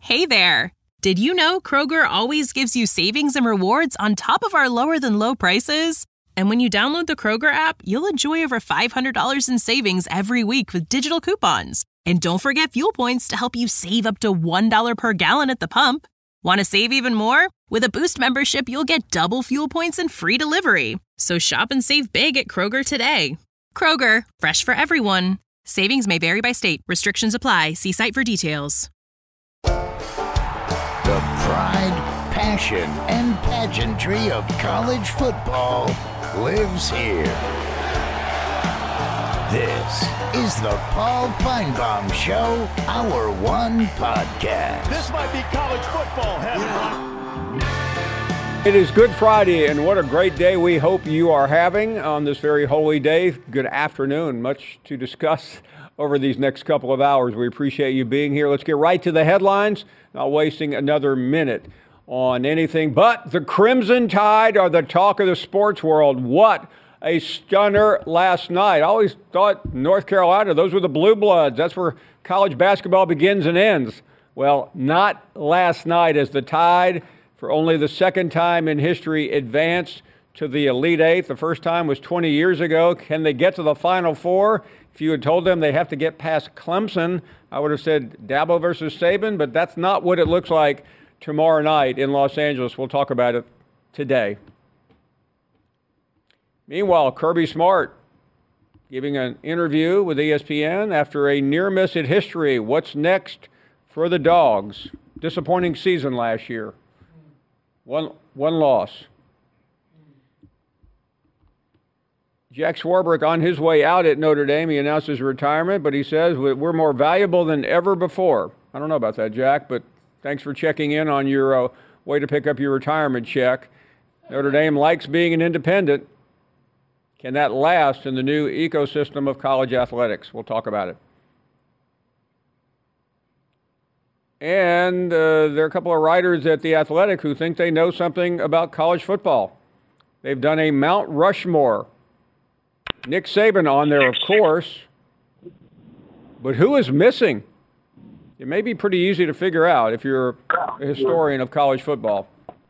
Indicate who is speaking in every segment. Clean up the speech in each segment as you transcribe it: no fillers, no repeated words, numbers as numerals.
Speaker 1: Hey there! Did you know Kroger always gives you savings and rewards on top of our lower-than-low prices? And when you download the Kroger app, you'll enjoy over $500 in savings every week with digital coupons. And don't forget fuel points to help you save up to $1 per gallon at the pump. Want to save even more? With a Boost membership, you'll get double fuel points and free delivery. So shop and save big at Kroger today. Kroger, fresh for everyone. Savings may vary by state. Restrictions apply. See site for details.
Speaker 2: The pride, passion, and pageantry of college football lives here. This is the Paul Finebaum Show, Hour 1 podcast.
Speaker 3: This might be college football heaven.
Speaker 4: It is Good Friday, and what a great day we hope you are having on this very holy day. Good afternoon. Much to discuss over these next couple of hours. We appreciate you being here. Let's get right to the headlines, not wasting another minute on anything but the Crimson Tide are the talk of the sports world. What a stunner last night. I always thought North Carolina, those were the Blue Bloods. That's where college basketball begins and ends. Well, not last night, as the Tide, for only the second time in history, advanced to the Elite Eight. The first time was 20 years ago. Can they get to the Final Four? If you had told them they have to get past Clemson, I would have said Dabo versus Saban, but that's not what it looks like tomorrow night in Los Angeles. We'll talk about it today. Meanwhile, Kirby Smart giving an interview with ESPN after a near miss at history. What's next for the Dogs? Disappointing season last year. One loss. Jack Swarbrick on his way out at Notre Dame. He announced his retirement, but he says we're more valuable than ever before. I don't know about that, Jack, but thanks for checking in on your way to pick up your retirement check. Notre Dame likes being an independent. Can that last in the new ecosystem of college athletics? We'll talk about it. And there are a couple of writers at The Athletic who think they know something about college football. They've done a Mount Rushmore. Nick Saban on there, of course. But who is missing? It may be pretty easy to figure out if you're a historian of college football.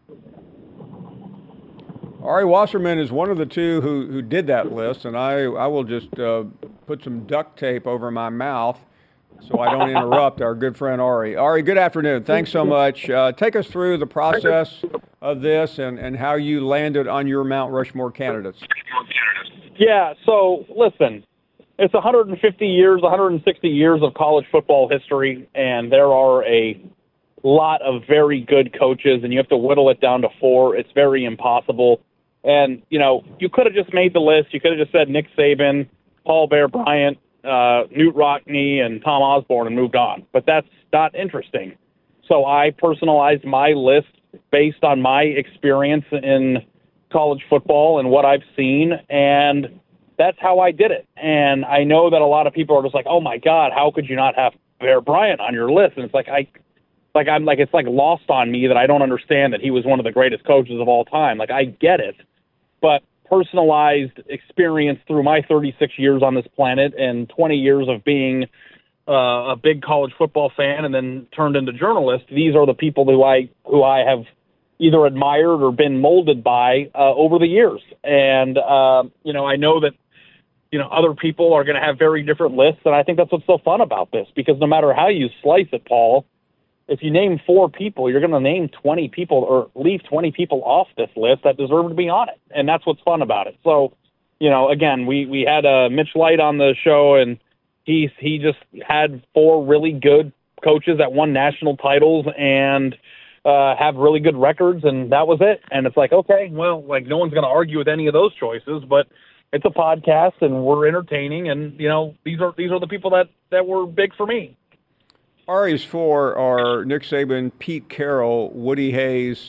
Speaker 4: Ari Wasserman is one of the two who did that list, and I will just put some duct tape over my mouth so I don't interrupt our good friend Ari. Ari, good afternoon. Thanks so much. Take us through the process of this and how you landed on your Mount Rushmore candidates.
Speaker 5: Yeah, so listen, it's 150 years, 160 years of college football history, and there are a lot of very good coaches, and you have to whittle it down to 4. It's very impossible. And, you know, you could have just made the list. You could have just said Nick Saban, Paul Bear Bryant, Knute Rockne, and Tom Osborne and moved on. But that's not interesting. So I personalized my list based on my experience in college football and what I've seen, and that's how I did it. And I know that a lot of people are just like, oh my God, how could you not have Bear Bryant on your list? And it's like it's like lost on me that I don't understand that he was one of the greatest coaches of all time. Like, I get it, but personalized experience through my 36 years on this planet and 20 years of being a big college football fan and then turned into journalist, these are the people who I have either admired or been molded by over the years. And, you know, I know that, you know, other people are going to have very different lists, and I think that's what's so fun about this, because no matter how you slice it, Paul, if you name 4 people, you're going to name 20 people or leave 20 people off this list that deserve to be on it, and that's what's fun about it. So, you know, again, we had Mitch Light on the show, and he just had 4 really good coaches that won national titles and have really good records, and that was it. And it's like, okay, well, like, no one's going to argue with any of those choices, but it's a podcast and we're entertaining, and, you know, these are the people that were big for me.
Speaker 4: Ari's 4 are Nick Saban, Pete Carroll, Woody Hayes,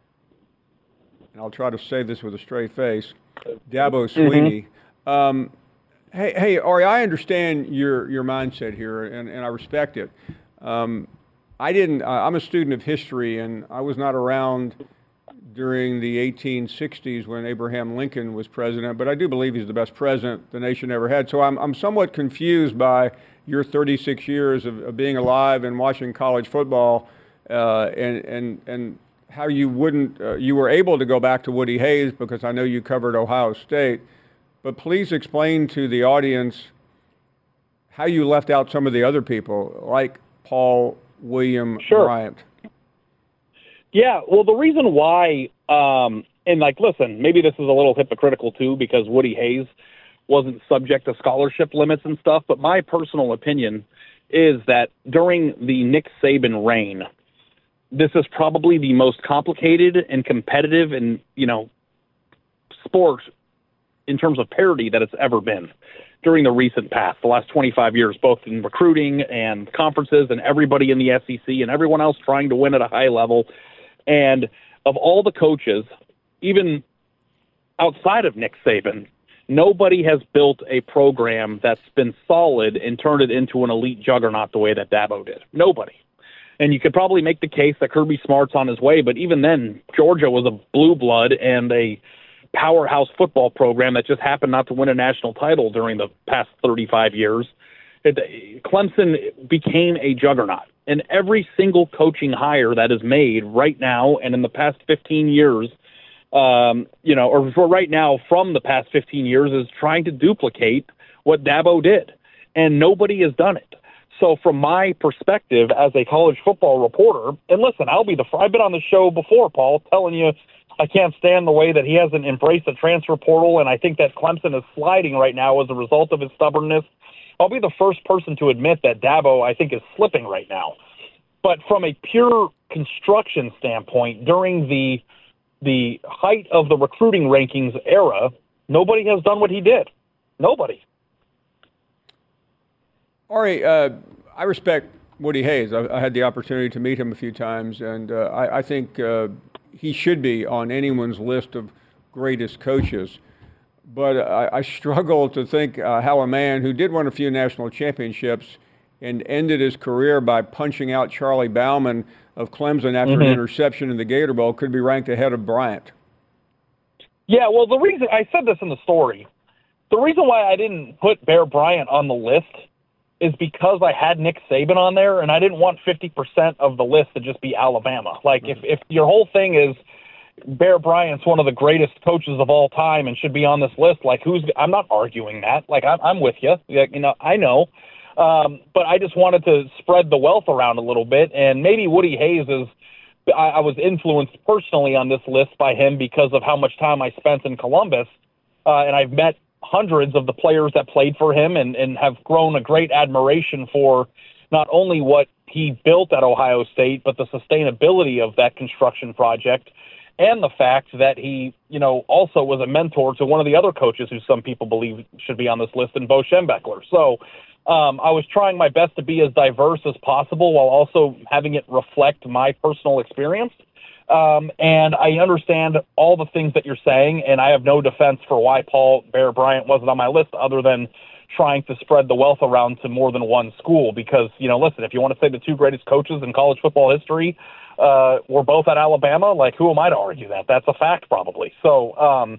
Speaker 4: and I'll try to say this with a straight face, Dabo Swinney. Mm-hmm. Hey, Ari, I understand your mindset here, and I respect it. I'm a student of history, and I was not around during the 1860s when Abraham Lincoln was president, but I do believe he's the best president the nation ever had. So I'm somewhat confused by your 36 years of being alive and watching college football and how you wouldn't, you were able to go back to Woody Hayes because I know you covered Ohio State, but please explain to the audience how you left out some of the other people like Paul William Bryant.
Speaker 5: Yeah, well, the reason why, and like, listen, maybe this is a little hypocritical too because Woody Hayes wasn't subject to scholarship limits and stuff, but my personal opinion is that during the Nick Saban reign, this is probably the most complicated and competitive and, sport in terms of parity that it's ever been during the recent past, the last 25 years, both in recruiting and conferences and everybody in the SEC and everyone else trying to win at a high level. And of all the coaches, even outside of Nick Saban, nobody has built a program that's been solid and turned it into an elite juggernaut the way that Dabo did. Nobody. And you could probably make the case that Kirby Smart's on his way, but even then, Georgia was a blue blood and a powerhouse football program that just happened not to win a national title during the past 35 years. Clemson became a juggernaut. And every single coaching hire that is made right now and in the past 15 years, or for right now from the past 15 years, is trying to duplicate what Dabo did. And nobody has done it. So from my perspective as a college football reporter, and listen, I've been on the show before, Paul, telling you I can't stand the way that he hasn't embraced the transfer portal, and I think that Clemson is sliding right now as a result of his stubbornness. I'll be the first person to admit that Dabo, I think, is slipping right now. But from a pure construction standpoint, during the height of the recruiting rankings era, nobody has done what he did. Nobody.
Speaker 4: Ari, I respect Woody Hayes. I had the opportunity to meet him a few times, and I think he should be on anyone's list of greatest coaches. But I struggle to think how a man who did win a few national championships and ended his career by punching out Charlie Bauman of Clemson after an interception in the Gator Bowl could be ranked ahead of Bryant.
Speaker 5: Yeah, well, the reason I said this in the story, the reason why I didn't put Bear Bryant on the list is because I had Nick Saban on there, and I didn't want 50% of the list to just be Alabama. Like, if your whole thing is Bear Bryant's one of the greatest coaches of all time and should be on this list, like, I'm not arguing that. Like, I'm with you. I know. But I just wanted to spread the wealth around a little bit, and maybe Woody Hayes is – I was influenced personally on this list by him because of how much time I spent in Columbus, and I've met hundreds of the players that played for him and have grown a great admiration for not only what he built at Ohio State, but the sustainability of that construction project and the fact that he, also was a mentor to one of the other coaches who some people believe should be on this list, in Bo Schembechler. So I was trying my best to be as diverse as possible while also having it reflect my personal experience. And I understand all the things that you're saying, and I have no defense for why Paul Bear Bryant wasn't on my list other than trying to spread the wealth around to more than one school. Because, listen, if you want to say the two greatest coaches in college football history were both at Alabama, like, who am I to argue that? That's a fact, probably. So,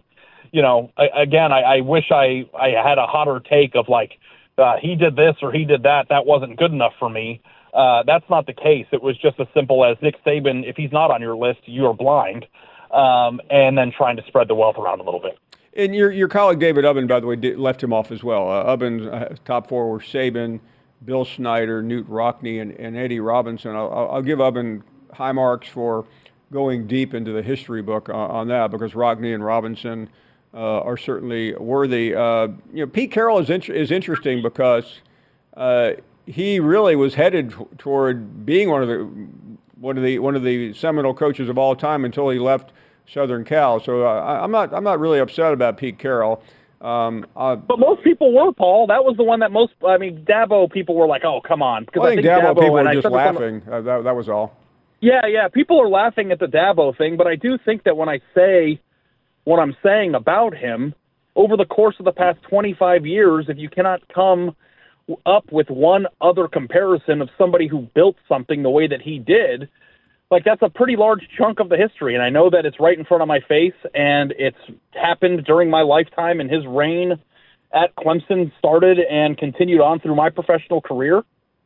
Speaker 5: I wish I had a hotter take of, like, he did this or he did that. That wasn't good enough for me. That's not the case. It was just as simple as Nick Saban, if he's not on your list, you are blind, and then trying to spread the wealth around a little bit.
Speaker 4: And your colleague David Ubben, by the way, left him off as well. Ubben's top four were Saban, Bill Snyder, Newt Rockne, and Eddie Robinson. I'll give Ubben high marks for going deep into the history book on that, because Rockne and Robinson are certainly worthy. Pete Carroll is interesting because he really was headed toward being one of the seminal coaches of all time until he left Southern Cal. So I'm not really upset about Pete Carroll.
Speaker 5: But most people were, Paul. That was the one that Dabo people were like, oh, come on.
Speaker 4: Because I think Dabo people were just laughing. That was all.
Speaker 5: Yeah. People are laughing at the Dabo thing, but I do think that when I say what I'm saying about him, over the course of the past 25 years, if you cannot come up with one other comparison of somebody who built something the way that he did, like, that's a pretty large chunk of the history. And I know that it's right in front of my face, and it's happened during my lifetime, and his reign at Clemson started and continued on through my professional career.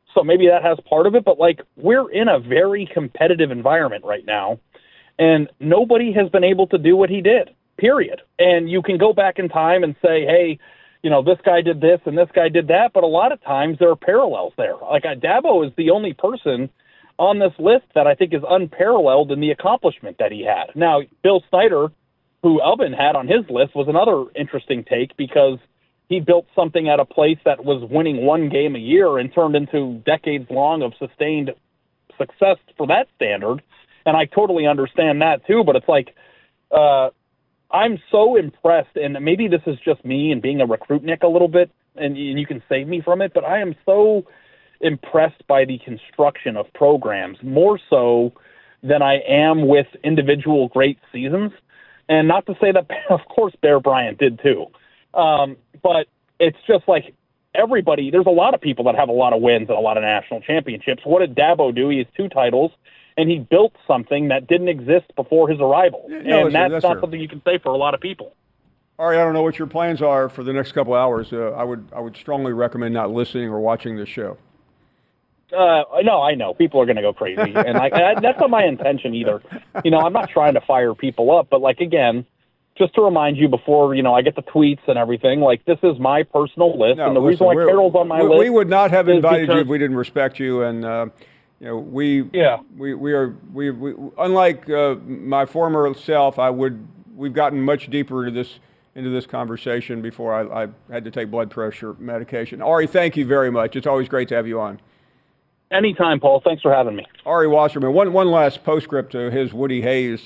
Speaker 5: So maybe that has part of it, but like we're in a very competitive environment right now, and nobody has been able to do what he did, period. And you can go back in time and say, hey, this guy did this and this guy did that, but a lot of times there are parallels there. Like Dabo is the only person on this list that I think is unparalleled in the accomplishment that he had. Now, Bill Snyder, who Elvin had on his list, was another interesting take because he built something at a place that was winning one game a year and turned into decades long of sustained success for that standard. And I totally understand that too, but it's like, I'm so impressed, and maybe this is just me and being a recruitnik a little bit, and you can save me from it, but I am so impressed by the construction of programs, more so than I am with individual great seasons. And not to say that, of course, Bear Bryant did too. But it's just like everybody, there's a lot of people that have a lot of wins and a lot of national championships. What did Dabo do? He has 2 titles, and he built something that didn't exist before his arrival. And that's not something you can say for a lot of people.
Speaker 4: Ari, I don't know what your plans are for the next couple hours. I would strongly recommend not listening or watching this show.
Speaker 5: No, I know. People are going to go crazy. And that's not my intention either. I'm not trying to fire people up, but again, just to remind you before, I get the tweets and everything, this is my personal list.
Speaker 4: No,
Speaker 5: and the reason why Carroll's on my list.
Speaker 4: We would not have invited you if we didn't respect you. And, we are unlike my former self, we've gotten much deeper into this conversation before I had to take blood pressure medication. Ari, thank you very much. It's always great to have you on.
Speaker 5: Anytime, Paul. Thanks for having me. Ari
Speaker 4: Wasserman. One last postscript to his Woody Hayes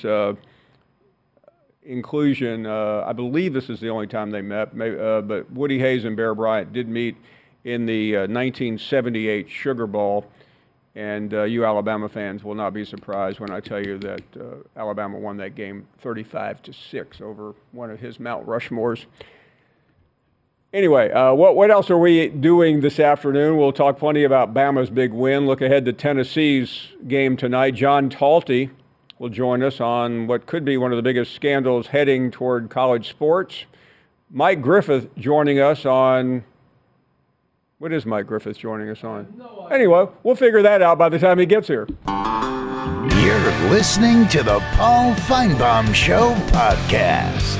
Speaker 4: inclusion. I believe this is the only time they met, but Woody Hayes and Bear Bryant did meet in the 1978 Sugar Bowl, and you Alabama fans will not be surprised when I tell you that Alabama won that game 35-6 over one of his Mount Rushmores. Anyway, what else are we doing this afternoon? We'll talk plenty about Bama's big win. Look ahead to Tennessee's game tonight. John Talty will join us on what could be one of the biggest scandals heading toward college sports. Mike Griffith joining us on... What is Mike Griffith joining us on? Anyway, we'll figure that out by the time he gets here.
Speaker 2: You're listening to the Paul Feinbaum Show podcast.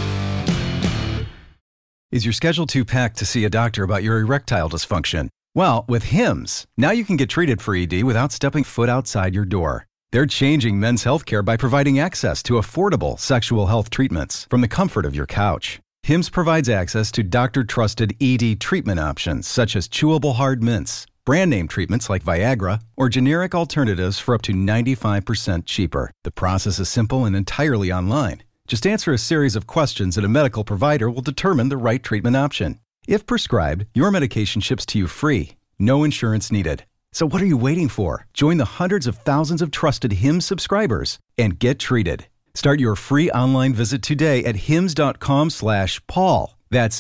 Speaker 6: Is your schedule too packed to see a doctor about your erectile dysfunction? Well, with Hims, now you can get treated for ED without stepping foot outside your door. They're changing men's healthcare by providing access to affordable sexual health treatments from the comfort of your couch. Hims provides access to doctor-trusted ED treatment options such as chewable hard mints, brand name treatments like Viagra, or generic alternatives for up to 95% cheaper. The process is simple and entirely online. Just answer a series of questions and a medical provider will determine the right treatment option. If prescribed, your medication ships to you free. No insurance needed. So what are you waiting for? Join the hundreds of thousands of trusted Hims subscribers and get treated. Start your free online visit today at hims.com/Paul. That's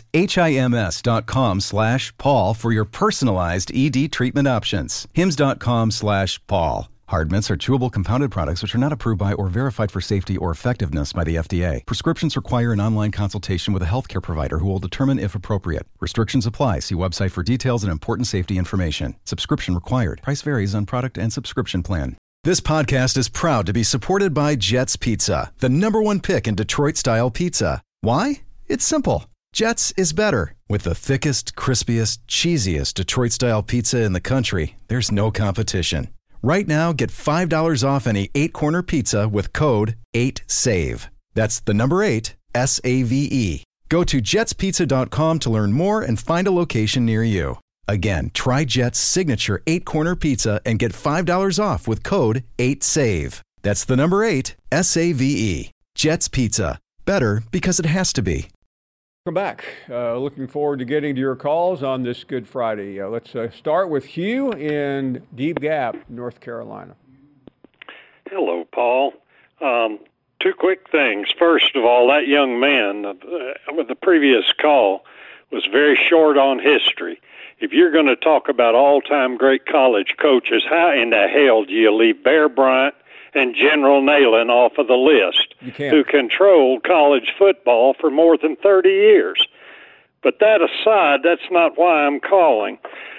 Speaker 6: HIMS.com/Paul for your personalized ED treatment options. hims.com/Paul. Hard mints are chewable compounded products which are not approved by or verified for safety or effectiveness by the FDA. Prescriptions require an online consultation with a healthcare provider who will determine if appropriate. Restrictions apply. See website for details and important safety information. Subscription required. Price varies on product and subscription plan. This podcast is proud to be supported by Jets Pizza, the #1 pick in Detroit-style pizza. Why? It's simple. Jets is better. With the thickest, crispiest, cheesiest Detroit-style pizza in the country, there's no competition. Right now, get $5 off any 8-corner pizza with code 8SAVE. That's the number 8, SAVE. Go to jetspizza.com to learn more and find a location near you. Again, try Jet's signature 8-corner pizza and get $5 off with code 8SAVE. That's the number 8, SAVE. Jet's Pizza. Better because it has to be.
Speaker 4: Welcome back. Looking forward to getting to your calls on this Good Friday. Let's start with Hugh in Deep Gap, North Carolina.
Speaker 7: Hello, Paul. 2 quick things. First of all, that young man with the previous call was very short on history. If you're going to talk about all-time great college coaches, how in the hell do you leave Bear Bryant and General Neyland off of the list, who controlled college football for more than 30 years? But that aside, that's not why I'm calling.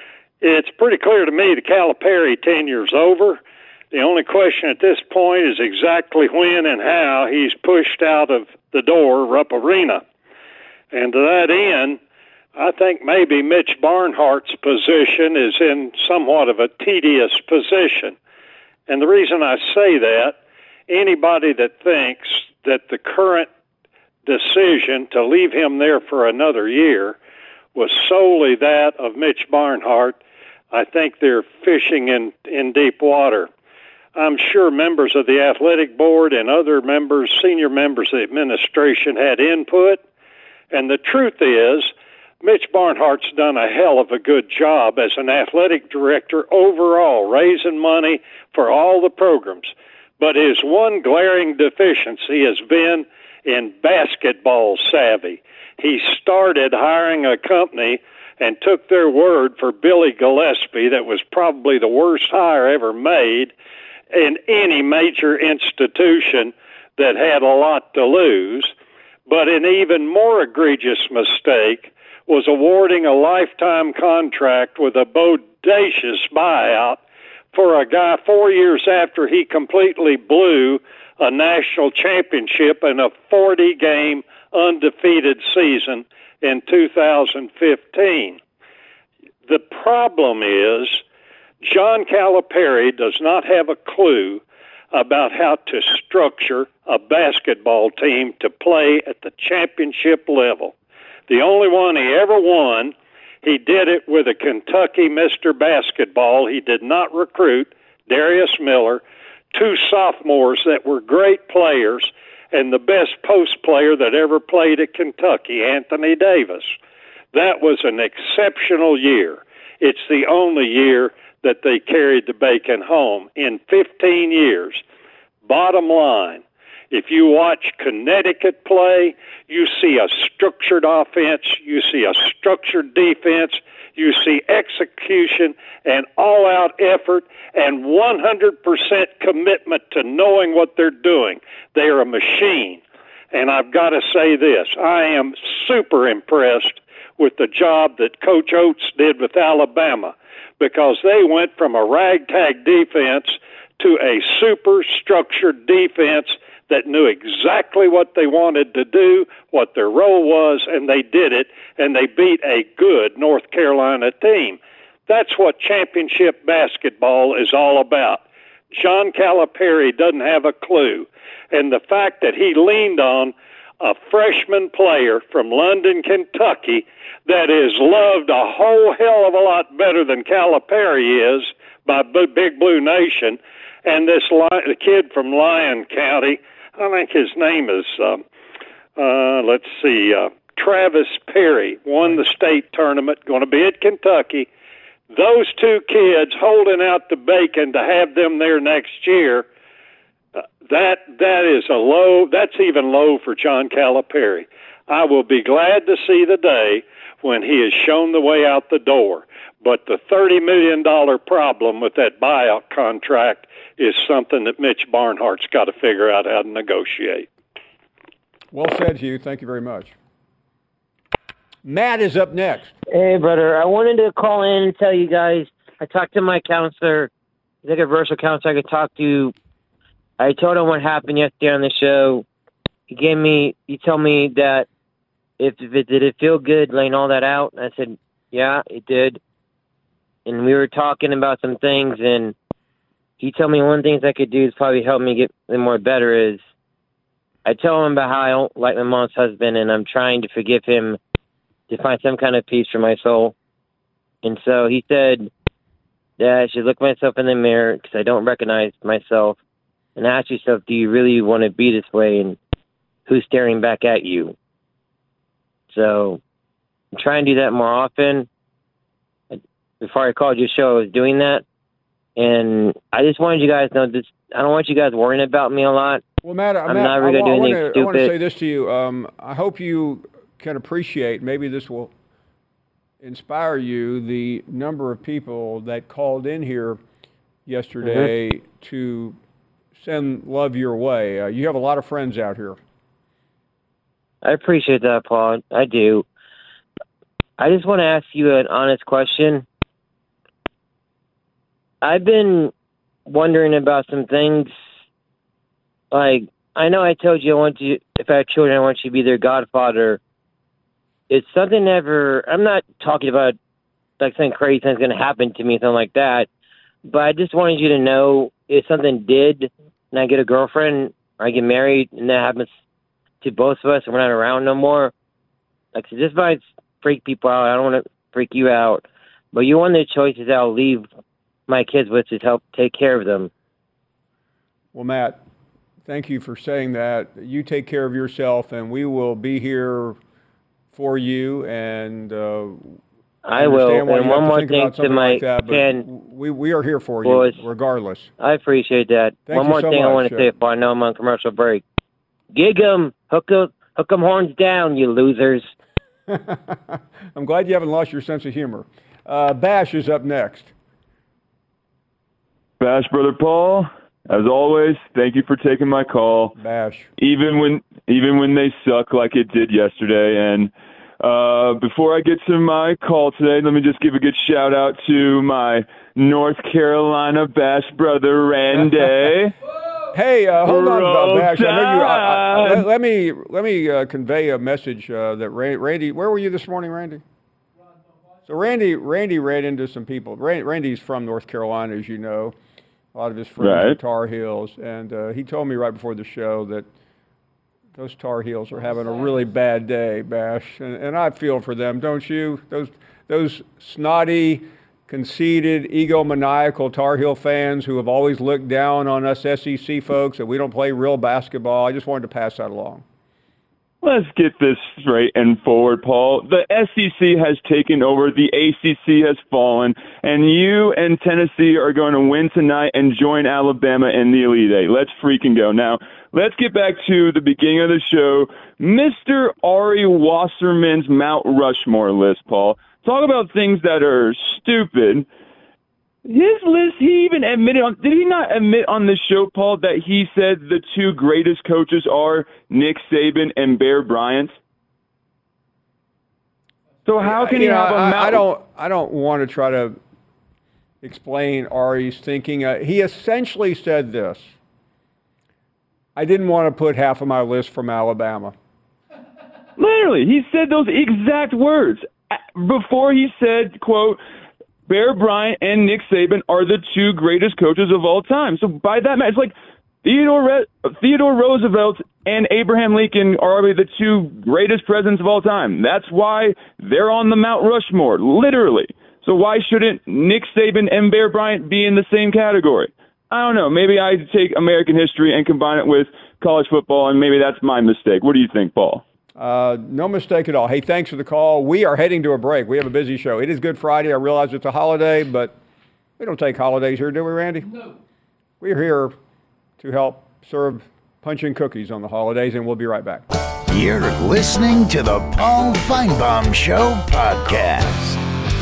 Speaker 7: it's pretty clear to me the Calipari tenure's over. The only question at this point is exactly when and how he's pushed out of the door Rupp Arena. And to that end, I think maybe Mitch Barnhart's position is in somewhat of a tedious position. And the reason I say that, anybody that thinks that the current decision to leave him there for another year was solely that of Mitch Barnhart, I think they're fishing in deep water. I'm sure members of the athletic board and other members, senior members of the administration, had input. And the truth is, Mitch Barnhart's done a hell of a good job as an athletic director overall, raising money for all the programs. But his one glaring deficiency has been in basketball savvy. He started hiring a company and took their word for Billy Gillespie that was probably the worst hire ever made in any major institution that had a lot to lose. But an even more egregious mistake was awarding a lifetime contract with a bodacious buyout for a guy 4 years after he completely blew a national championship in a 40-game undefeated season in 2015. The problem is John Calipari does not have a clue about how to structure a basketball team to play at the championship level. The only one he ever won, he did it with a Kentucky Mr. Basketball. He did not recruit Darius Miller, two sophomores that were great players, and the best post player that ever played at Kentucky, Anthony Davis. That was an exceptional year. It's the only year that they carried the bacon home in 15 years. Bottom line, if you watch Connecticut play, you see a structured offense, you see a structured defense, you see execution and all-out effort and 100% commitment to knowing what they're doing. They are a machine. And I've got to say this, I am super impressed with the job that Coach Oates did with Alabama, because they went from a ragtag defense to a super structured defense that knew exactly what they wanted to do, what their role was, and they did it, and they beat a good North Carolina team. That's what championship basketball is all about. John Calipari doesn't have a clue. And the fact that he leaned on a freshman player from London, Kentucky, that is loved a whole hell of a lot better than Calipari is by Big Blue Nation, and the kid from Lyon County, I think his name is, Travis Perry, won the state tournament, going to be at Kentucky. Those two kids holding out the bacon to have them there next year, that is a low. That's even low for John Calipari. I will be glad to see the day when he is shown the way out the door. But the $30 million problem with that buyout contract is something that Mitch Barnhart's got to figure out how to negotiate.
Speaker 4: Well said, Hugh. Thank you very much. Matt is up next.
Speaker 8: Hey, brother. I wanted to call in and tell you guys, I talked to my counselor, the controversial counselor I could talk to. I told him what happened yesterday on the show. He told me that did it feel good laying all that out? And I said, yeah, it did. And we were talking about some things, and he told me one of the things I could do is probably help me get more better is I tell him about how I don't like my mom's husband, and I'm trying to forgive him to find some kind of peace for my soul. And so he said that I should look myself in the mirror because I don't recognize myself and ask yourself, do you really want to be this way, and who's staring back at you? So I'm trying to do that more often. Before I called your show, I was doing that. And I just wanted you guys to know this. I don't want you guys worrying about me a lot.
Speaker 4: Well, Matt, I want to say this to you. I hope you can appreciate, maybe this will inspire you, the number of people that called in here yesterday to send love your way. You have a lot of friends out here.
Speaker 8: I appreciate that, Paul. I do. I just want to ask you an honest question. I've been wondering about some things. Like, I know I told you if I had children, I want you to be their godfather. It's something I'm not talking about like something crazy that's going to happen to me, something like that. But I just wanted you to know if something did and I get a girlfriend or I get married and that happens to both of us and we're not around no more, like, so this might freak people out. I don't want to freak you out. But you're one of the choices I'll leave my kids with to help take care of them.
Speaker 4: Well, Matt, thank you for saying that. You take care of yourself, and we will be here for you. And
Speaker 8: I will. And one more thing to my
Speaker 4: we are here for you regardless.
Speaker 8: I appreciate that. One more thing I want to say before I know I'm on commercial break. Gig 'em, hook 'em horns down, you losers.
Speaker 4: I'm glad you haven't lost your sense of humor. Bash is up next.
Speaker 9: Bash, Brother Paul, as always, thank you for taking my call.
Speaker 4: Bash.
Speaker 9: Even when they suck like it did yesterday. And before I get to my call today, let me just give a good shout out to my North Carolina Bash brother, Randy.
Speaker 4: Hey, hold on, Bash. I know you. Let me convey a message that Randy. Where were you this morning, Randy? So Randy ran into some people. Randy's from North Carolina, as you know. A lot of his friends are Tar Heels, and he told me right before the show that those Tar Heels are having a really bad day, Bash, and I feel for them, don't you? Those snotty, conceited, egomaniacal Tar Heel fans who have always looked down on us SEC folks that we don't play real basketball. I just wanted to pass that along.
Speaker 9: Let's get this straight and forward, Paul. The SEC has taken over, the ACC has fallen, and you and Tennessee are going to win tonight and join Alabama in the Elite Eight. Let's freaking go. Now, let's get back to the beginning of the show. Mr. Ari Wasserman's Mount Rushmore list, Paul. Talk about things that are stupid. His list, he even admitted on, did he not admit on the show, Paul, that he said the two greatest coaches are Nick Saban and Bear Bryant? So how can he have a Mount?
Speaker 4: I don't want to try to explain Ari's thinking. He essentially said this. I didn't want to put half of my list from Alabama.
Speaker 9: Literally, he said those exact words. Before he said, quote, Bear Bryant and Nick Saban are the two greatest coaches of all time. So by that matter, it's like Theodore Roosevelt and Abraham Lincoln are probably the two greatest presidents of all time. That's why they're on the Mount Rushmore, literally. So why shouldn't Nick Saban and Bear Bryant be in the same category? I don't know. Maybe I take American history and combine it with college football, and maybe that's my mistake. What do you think, Paul?
Speaker 4: No mistake at all. Hey, thanks for the call. We are heading to a break. We have a busy show. It is Good Friday. I realize it's a holiday, but we don't take holidays here, do we, Randy? No. We're here to help serve punch and cookies on the holidays, and we'll be right back.
Speaker 2: You're listening to the Paul Feinbaum Show podcast.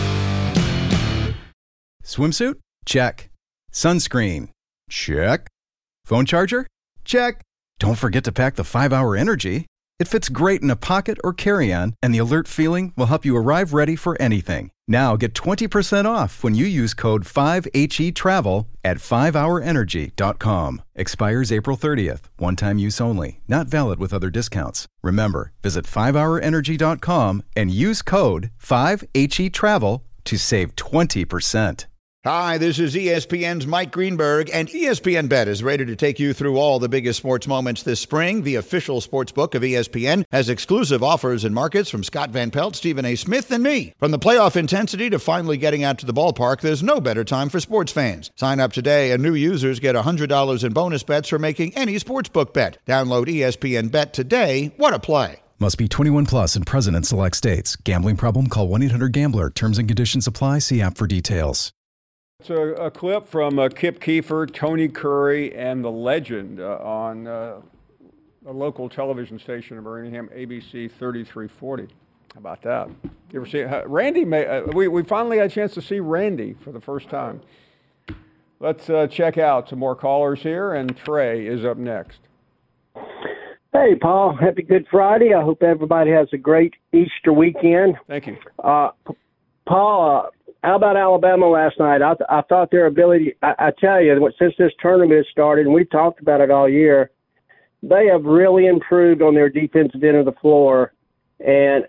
Speaker 6: Swimsuit? Check. Sunscreen? Check. Phone charger? Check. Don't forget to pack the 5-Hour Energy. It fits great in a pocket or carry-on, and the alert feeling will help you arrive ready for anything. Now get 20% off when you use code 5HETRAVEL at 5hourenergy.com. Expires April 30th. One-time use only. Not valid with other discounts. Remember, visit 5hourenergy.com and use code 5HETRAVEL to save 20%.
Speaker 10: Hi, this is ESPN's Mike Greenberg, and ESPN Bet is ready to take you through all the biggest sports moments this spring. The official sports book of ESPN has exclusive offers and markets from Scott Van Pelt, Stephen A. Smith, and me. From the playoff intensity to finally getting out to the ballpark, there's no better time for sports fans. Sign up today, and new users get $100 in bonus bets for making any sportsbook bet. Download ESPN Bet today. What a play.
Speaker 6: Must be 21 plus in present and select states. Gambling problem? Call 1-800-GAMBLER. Terms and conditions apply. See app for details.
Speaker 4: It's a clip from Kip Keefer, Tony Curry, and the legend on a local television station in Birmingham, ABC 3340. How about that? You ever see it? Randy? We finally had a chance to see Randy for the first time. Let's check out some more callers here, and Trey is up next.
Speaker 11: Hey, Paul. Happy Good Friday. I hope everybody has a great Easter weekend.
Speaker 4: Thank you.
Speaker 11: Paul, How about Alabama last night? I thought their ability, I tell you, since this tournament started, and we've talked about it all year, they have really improved on their defensive end of the floor. And,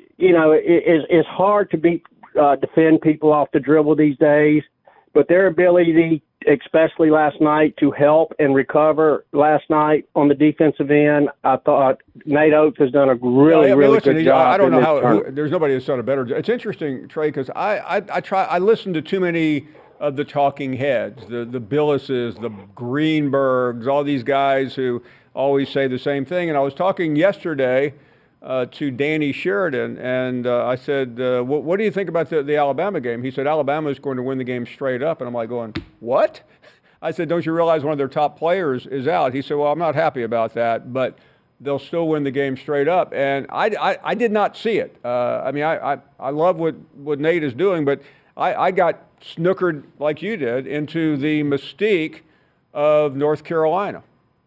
Speaker 11: it's hard to defend people off the dribble these days, but their ability, especially last night, to help and recover last night on the defensive end, I thought Nate Oates has done a really good job.
Speaker 4: I don't know how there's nobody that's done a better job. It's interesting, Trey, because I listen to too many of the talking heads, the Billises, the Greenbergs, all these guys who always say the same thing. And I was talking yesterday to Danny Sheridan, and I said, what do you think about the Alabama game? He said, Alabama is going to win the game straight up. And I'm like going, what? I said, don't you realize one of their top players is out? He said, well, I'm not happy about that, but they'll still win the game straight up. And I did not see it. I love what Nate is doing, but I got snookered like you did into the mystique of North Carolina.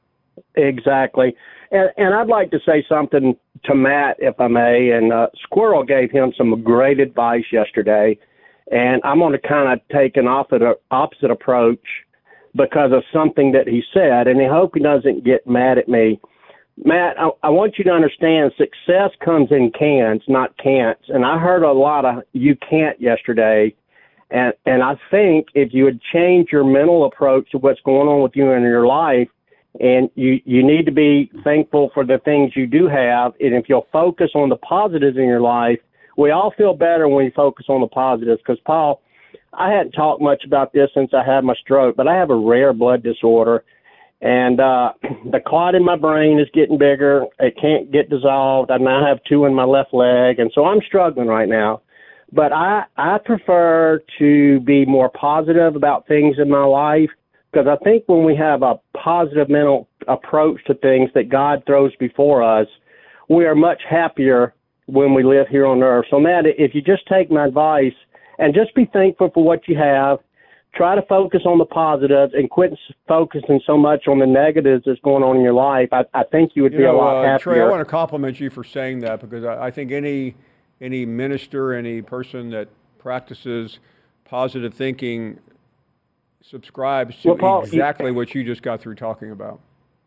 Speaker 11: Exactly. And I'd like to say something to Matt, if I may. And Squirrel gave him some great advice yesterday. And I'm going to kind of take an opposite approach because of something that he said. And I hope he doesn't get mad at me. Matt, I want you to understand success comes in cans, not can'ts. And I heard a lot of you can't yesterday. And I think if you would change your mental approach to what's going on with you in your life, and you need to be thankful for the things you do have. And if you'll focus on the positives in your life, we all feel better when we focus on the positives. Because, Paul, I hadn't talked much about this since I had my stroke, but I have a rare blood disorder. And the clot in my brain is getting bigger. It can't get dissolved. I now have 2 in my left leg. And so I'm struggling right now. But I prefer to be more positive about things in my life. Because I think when we have a positive mental approach to things that God throws before us, we are much happier when we live here on earth. So, Matt, if you just take my advice and just be thankful for what you have, try to focus on the positives and quit focusing so much on the negatives that's going on in your life, I think you would be a lot happier.
Speaker 4: Trey, I want to compliment you for saying that because I think any minister, any person that practices positive thinking subscribes to Paul, exactly what you just got through talking about.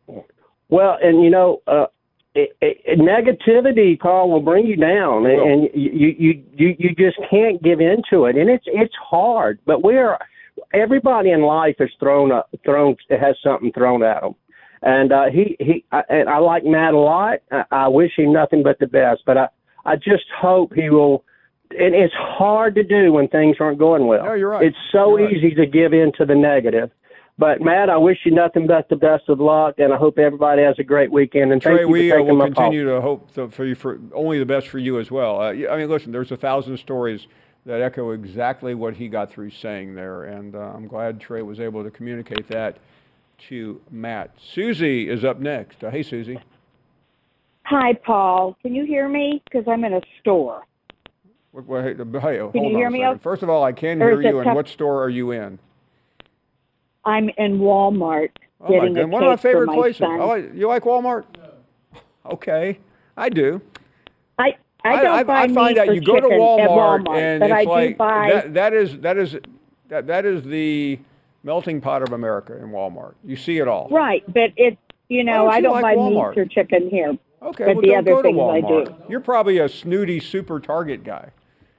Speaker 11: Well, and negativity, Paul, will bring you down, and you just can't give into it, and it's hard. But everybody in life is has something thrown at them, and I like Matt a lot. I wish him nothing but the best, but I just hope he will. And it's hard to do when things aren't going well.
Speaker 4: No, you're right.
Speaker 11: It's so easy to give in to the negative. But, Matt, I wish you nothing but the best of luck, and I hope everybody has a great weekend. And
Speaker 4: Trey,
Speaker 11: thank you for taking
Speaker 4: will
Speaker 11: my
Speaker 4: continue
Speaker 11: call.
Speaker 4: to hope for only the best for you as well. Listen, there's 1,000 stories that echo exactly what he got through saying there, and I'm glad Trey was able to communicate that to Matt. Susie is up next. Hey, Susie.
Speaker 12: Hi, Paul. Can you hear me? Because I'm in a store.
Speaker 4: Well, hey, hold
Speaker 12: can you hear
Speaker 4: on
Speaker 12: me?
Speaker 4: First of all, I can hear you. And what store are you in?
Speaker 12: I'm in Walmart.
Speaker 4: Oh my God! One of my favorite places. Oh, you like Walmart? No. Okay, I do.
Speaker 12: I find
Speaker 4: out you go to Walmart and
Speaker 12: it's
Speaker 4: like that is the melting pot of America in Walmart. You see it all.
Speaker 12: Right, but I don't buy
Speaker 4: Walmart?
Speaker 12: meat or chicken here.
Speaker 4: Okay,
Speaker 12: but the other
Speaker 4: go to
Speaker 12: things
Speaker 4: Walmart.
Speaker 12: I do.
Speaker 4: You're probably a snooty super Target guy.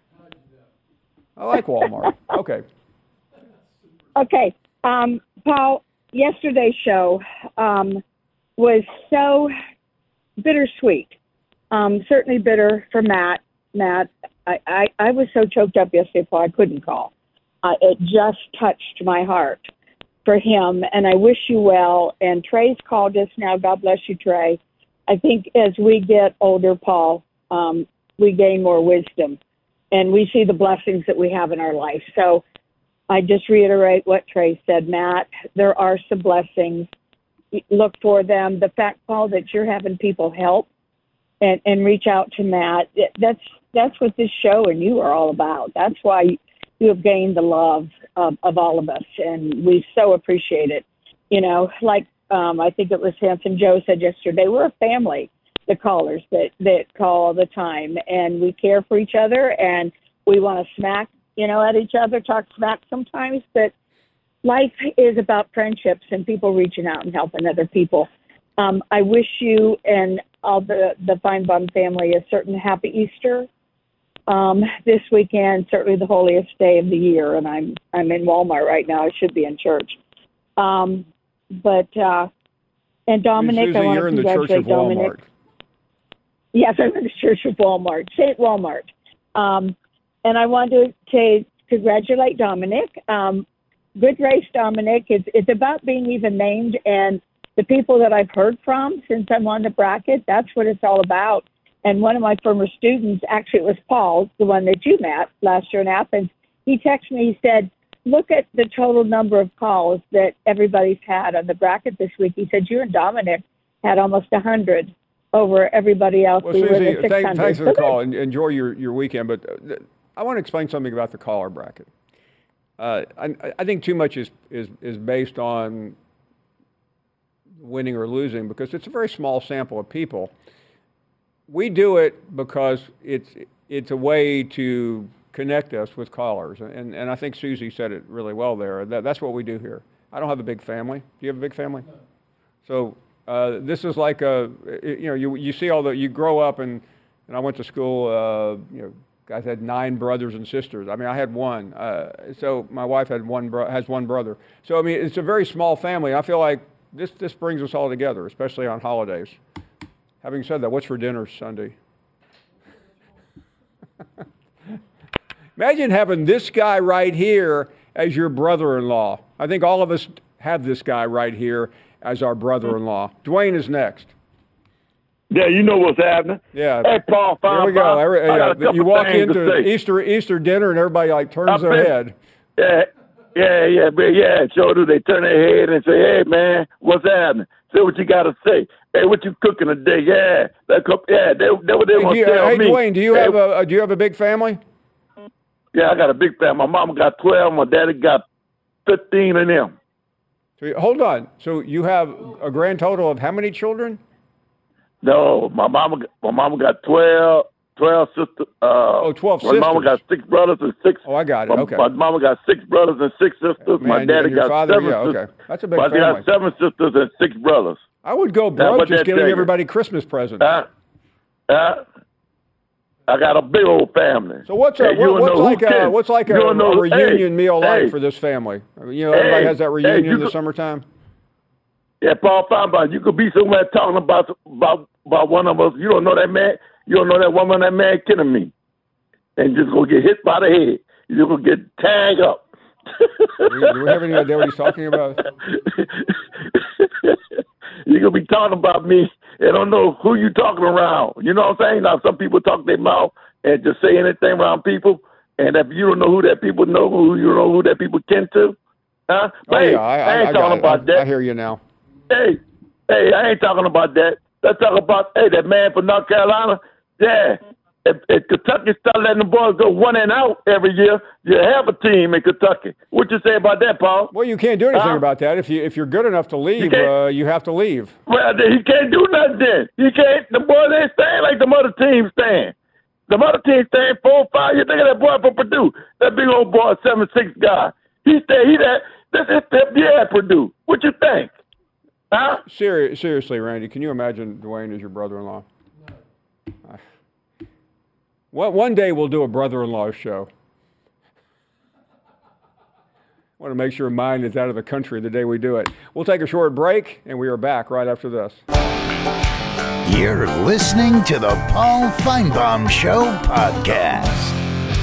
Speaker 4: I like Walmart. Okay.
Speaker 12: Okay, Paul. Yesterday's show was so bittersweet. Certainly bitter for Matt. I was so choked up yesterday, Paul, I couldn't call. It just touched my heart for him, and I wish you well. And Trey's called us now. God bless you, Trey. I think as we get older, Paul, we gain more wisdom, and we see the blessings that we have in our life. So I just reiterate what Trey said, Matt. There are some blessings. Look for them. The fact, Paul, that you're having people help and reach out to Matt, that's what this show and you are all about. That's why you have gained the love of all of us, and we so appreciate it. Like I think it was Hanson Joe said yesterday, we're a family, the callers that call all the time, and we care for each other, and we want to smack at each other, talk smack sometimes, but life is about friendships and people reaching out and helping other people. I wish you and all the Feinbaum family a certain happy Easter this weekend, certainly the holiest day of the year, and I'm in Walmart right now. I should be in church. And Dominic,
Speaker 4: Susie,
Speaker 12: I want
Speaker 4: you're
Speaker 12: to
Speaker 4: in the Church
Speaker 12: congratulate
Speaker 4: of
Speaker 12: Dominic.
Speaker 4: Walmart.
Speaker 12: Yes, I'm in the Church of Walmart, St. Walmart. And I want to congratulate Dominic. Good race, Dominic. It's about being even named, and the people that I've heard from since I'm on the bracket, that's what it's all about. And one of my former students, actually it was Paul, the one that you met last year in Athens, he texted me, he said, look at the total number of calls that everybody's had on the bracket this week. He said, you and Dominic had almost 100 over everything else.
Speaker 4: Well,
Speaker 12: we
Speaker 4: Susie,
Speaker 12: were the 600.
Speaker 4: thanks for the call. Enjoy your weekend. But I want to explain something about the caller bracket. I think too much is based on winning or losing because it's a very small sample of people. We do it because it's a way to connect us with callers. And I think Susie said it really well there. That's what we do here. I don't have a big family. Do you have a big family? No. So this is like you see you grow up and I went to school, guys had 9 brothers and sisters. I mean, I had one. So my wife has one brother. So, I mean, it's a very small family. I feel like this brings us all together, especially on holidays. Having said that, what's for dinner Sunday? Imagine having this guy right here as your brother-in-law. I think all of us have this guy right here as our brother-in-law. Dwayne is next.
Speaker 13: Yeah, you know what's happening.
Speaker 4: Yeah.
Speaker 13: Hey, Paul.
Speaker 4: Here we go. You walk into Easter dinner and everybody turns their head.
Speaker 13: Yeah. Sure do. They turn their head and say, "Hey, man, what's happening? Say what you got to say. Hey, what you cooking today? Yeah, They want to tell me.
Speaker 4: Dwayne, do you have a big family?
Speaker 13: Yeah, I got a big family. My mama got 12. My daddy got 15 of them.
Speaker 4: So, hold on. So you have a grand total of how many children?
Speaker 13: No, my mama got 12 sisters.
Speaker 4: 12 sisters.
Speaker 13: My mama got 6 brothers and 6.
Speaker 4: Oh, I got it. Okay.
Speaker 13: My mama got 6 brothers and 6 sisters. My daddy got 7 sisters.
Speaker 4: Okay. That's a big family.
Speaker 13: My daddy got 7 sisters and 6 brothers.
Speaker 4: I would go broke just giving everybody Christmas presents.
Speaker 13: I got a big old family.
Speaker 4: So what's like a reunion meal like for this family? Everybody has that reunion in the summertime.
Speaker 13: Yeah, Paul Feinbaum, you could be somewhere talking about one of us. You don't know that man. You don't know that woman. That man killing me, and just gonna get hit by the head. You're gonna get tagged up.
Speaker 4: Do we have any idea what he's talking about?
Speaker 13: You're gonna be talking about me. I don't know who you talking around. You know what I'm saying? Now some people talk their mouth and just say anything around people, and if you don't know who that people know, you don't know who that people kin to, huh? But I ain't talking about that.
Speaker 4: I hear you now.
Speaker 13: Hey, I ain't talking about that. Let's talk about that man from North Carolina. Yeah, if Kentucky start letting the boys go 1 and out every year, you have a team in Kentucky. What you say about that, Paul?
Speaker 4: Well, you can't do anything about that. If you're good enough to leave, you have to leave.
Speaker 13: Well, he can't do nothing then. He can't. The boys ain't staying like the other teams staying. The other teams staying 4 or 5 years. Think of that boy from Purdue, that big old boy, 7'6" guy. This is 5th year at Purdue. What you think? Huh?
Speaker 4: Seriously, Randy, can you imagine Dwayne as your brother-in-law? No. One day we'll do a brother-in-law show. I want to make sure mine is out of the country the day we do it. We'll take a short break, and we are back right after this.
Speaker 2: You're listening to the Paul Feinbaum Show podcast.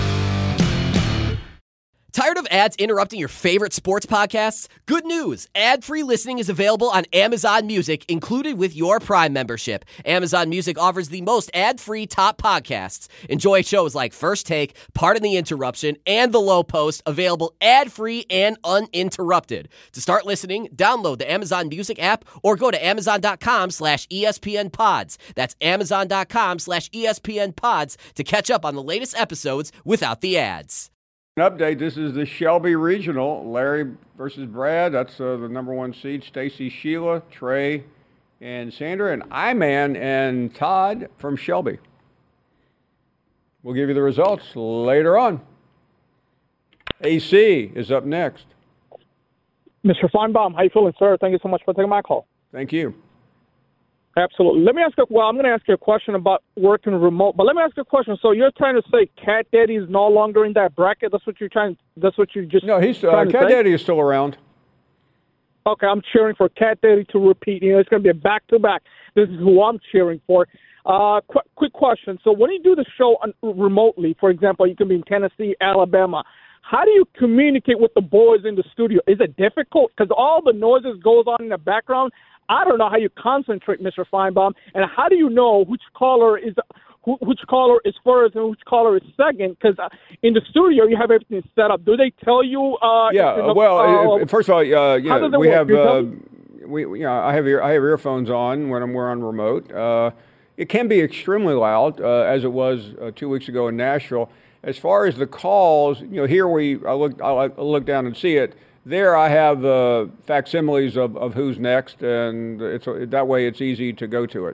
Speaker 14: Tired of ads interrupting your favorite sports podcasts? Good news! Ad-free listening is available on Amazon Music, included with your Prime membership. Amazon Music offers the most ad-free top podcasts. Enjoy shows like First Take, Pardon the Interruption, and The Low Post, available ad-free and uninterrupted. To start listening, download the Amazon Music app or go to amazon.com/ESPNpods. That's amazon.com/ESPNpods to catch up on the latest episodes without the ads.
Speaker 4: An update, this is the Shelby Regional, Larry versus Brad. That's the number 1 seed, Stacy, Sheila, Trey, and Sandra, and Iman and Todd from Shelby. We'll give you the results later on. AC is up next.
Speaker 15: Mr. Feinbaum, how you feeling, sir? Thank you so much for taking my call.
Speaker 4: Thank you.
Speaker 15: Absolutely. Let me ask you. Well, I'm going to ask you a question about working remote, but let me ask you a question. So you're trying to say Cat Daddy is no longer in that bracket? That's what you're trying. That's what you just.
Speaker 4: No, he's Cat Daddy is still around.
Speaker 15: Okay, I'm cheering for Cat Daddy to repeat. You know, it's going to be a back-to-back. This is who I'm cheering for. Quick question. So when you do the show remotely, for example, you can be in Tennessee, Alabama. How do you communicate with the boys in the studio? Is it difficult? Because all the noises goes on in the background. I don't know how you concentrate, Mr. Feinbaum, and how do you know which caller is first and which caller is second? Because in the studio you have everything set up. Do they tell you?
Speaker 4: First of all, we have I have earphones on when we're on remote. It can be extremely loud, as it was 2 weeks ago in Nashville. As far as the calls, here I look down and see it. There I have facsimiles of who's next, and that way it's easy to go to it.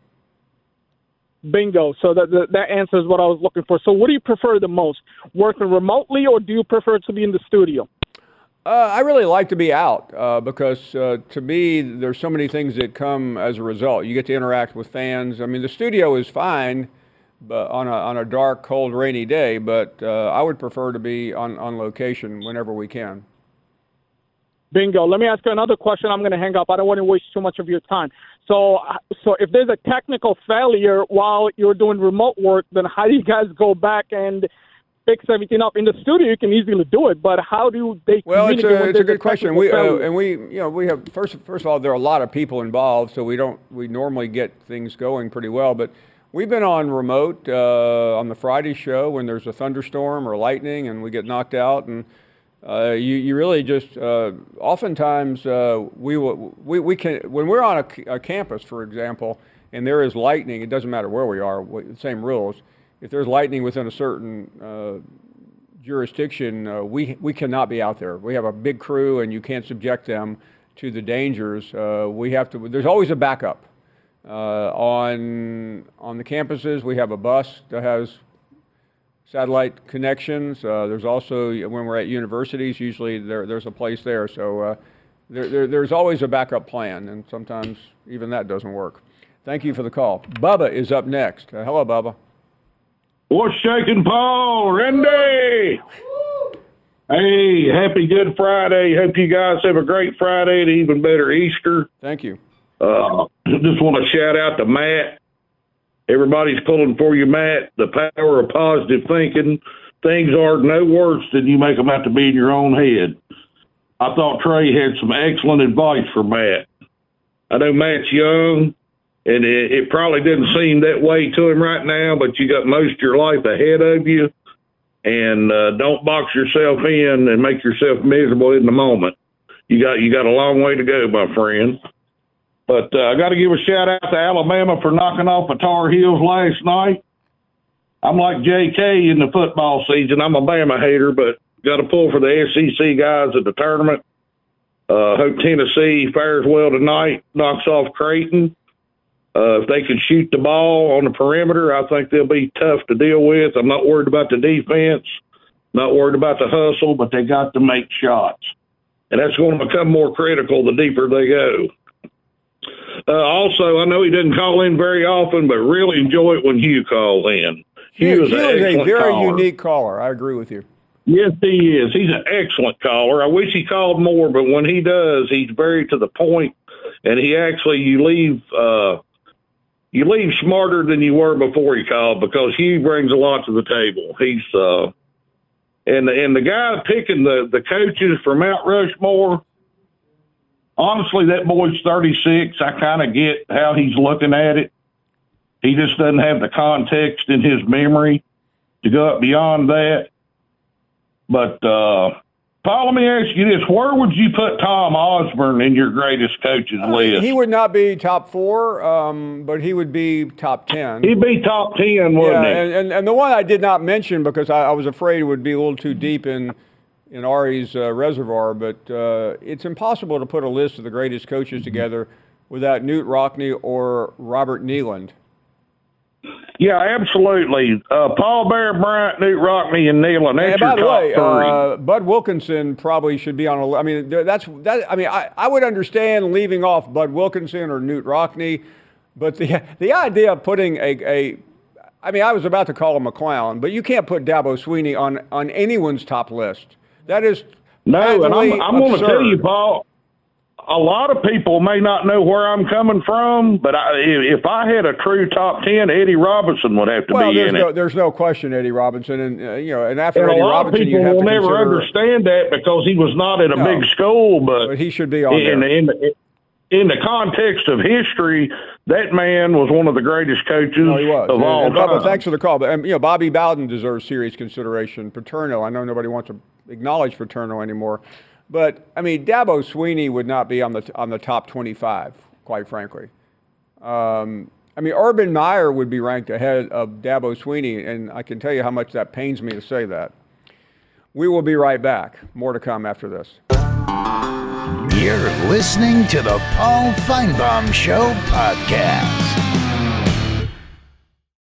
Speaker 15: Bingo. So that answers what I was looking for. So what do you prefer the most, working remotely, or do you prefer to be in the studio?
Speaker 4: I really like to be out because to me there's so many things that come as a result. You get to interact with fans. I mean, the studio is fine but on a dark, cold, rainy day, but I would prefer to be on location whenever we can.
Speaker 15: Bingo. Let me ask you another question. I'm going to hang up. I don't want to waste too much of your time. So if there's a technical failure while you're doing remote work, then how do you guys go back and fix everything up? In the studio, you can easily do it, but how do they communicate? Well,
Speaker 4: it's a good question. We have first of all, there are a lot of people involved, so we normally get things going pretty well. But we've been on remote on the Friday show when there's a thunderstorm or lightning and we get knocked out, and you really just oftentimes we can, when we're on a campus, for example, and there is lightning. It doesn't matter where we are. The same rules. If there's lightning within a certain jurisdiction, we cannot be out there. We have a big crew, and you can't subject them to the dangers. We have to. There's always a backup. On the campuses, we have a bus that has satellite connections. There's also, when we're at universities, usually there's a place there. So there's always a backup plan, and sometimes even that doesn't work. Thank you for the call. Bubba is up next. Hello, Bubba.
Speaker 16: What's shaking, Paul? Randy! Hey, happy Good Friday. Hope you guys have a great Friday and even better Easter.
Speaker 4: Thank you.
Speaker 16: Just want to shout out to Matt. Everybody's pulling for you, Matt. The power of positive thinking. Things are no worse than you make them out to be in your own head. I thought Trey had some excellent advice for Matt. I know Matt's young, and it probably didn't seem that way to him right now, but you got most of your life ahead of you, and don't box yourself in and make yourself miserable in the moment. You got a long way to go, my friend. But I got to give a shout-out to Alabama for knocking off the Tar Heels last night. I'm like J.K. in the football season. I'm a Bama hater, but got to pull for the SEC guys at the tournament. Hope Tennessee fares well tonight, knocks off Creighton. If they can shoot the ball on the perimeter, I think they'll be tough to deal with. I'm not worried about the defense, not worried about the hustle, but they got to make shots. And that's going to become more critical the deeper they go. Also, I know he doesn't call in very often, but really enjoy it when Hugh calls in.
Speaker 4: Hugh is a very unique caller. I agree with you.
Speaker 16: Yes, he is. He's an excellent caller. I wish he called more, but when he does, he's very to the point, and he actually you leave smarter than you were before he called, because Hugh brings a lot to the table. He's and the guy picking the coaches for Mount Rushmore. Honestly, that boy's 36. I kind of get how he's looking at it. He just doesn't have the context in his memory to go up beyond that. But, Paul, let me ask you this. Where would you put Tom Osborne in your greatest coaches list?
Speaker 4: He would not be top 4, but he would be top 10.
Speaker 16: He'd be top 10, wouldn't he?
Speaker 4: And the one I did not mention because I was afraid it would be a little too deep in Ari's reservoir, but it's impossible to put a list of the greatest coaches together without Knute Rockne or Robert Neyland.
Speaker 16: Yeah, absolutely. Paul Bear Bryant, Newt Rockne, and Neyland. That's
Speaker 4: by the
Speaker 16: your
Speaker 4: way,
Speaker 16: top three.
Speaker 4: Bud Wilkinson probably should be on a. I mean, I would understand leaving off Bud Wilkinson or Newt Rockne, but the idea of putting I mean, I was about to call him a clown, but you can't put Dabo Swinney on anyone's top list. That is
Speaker 16: no, and I'm going to tell you, Paul. A lot of people may not know where I'm coming from, but if I had a true top 10, Eddie Robinson would have to be in it.
Speaker 4: There's no question, Eddie Robinson, and and after
Speaker 16: and
Speaker 4: Eddie
Speaker 16: a lot
Speaker 4: Robinson,
Speaker 16: of people
Speaker 4: you have
Speaker 16: will
Speaker 4: to
Speaker 16: never
Speaker 4: consider,
Speaker 16: understand that because he was not at a big school, but
Speaker 4: he should be on there.
Speaker 16: In the context of history, that man was one of the greatest coaches of all time.
Speaker 4: Bubba, thanks for the call. But Bobby Bowden deserves serious consideration. Paterno, I know nobody wants to acknowledge Paterno anymore. But, I mean, Dabo Swinney would not be on the top 25, quite frankly. I mean, Urban Meyer would be ranked ahead of Dabo Swinney, and I can tell you how much that pains me to say that. We will be right back. More to come after this.
Speaker 2: You're listening to the Paul Feinbaum Show podcast.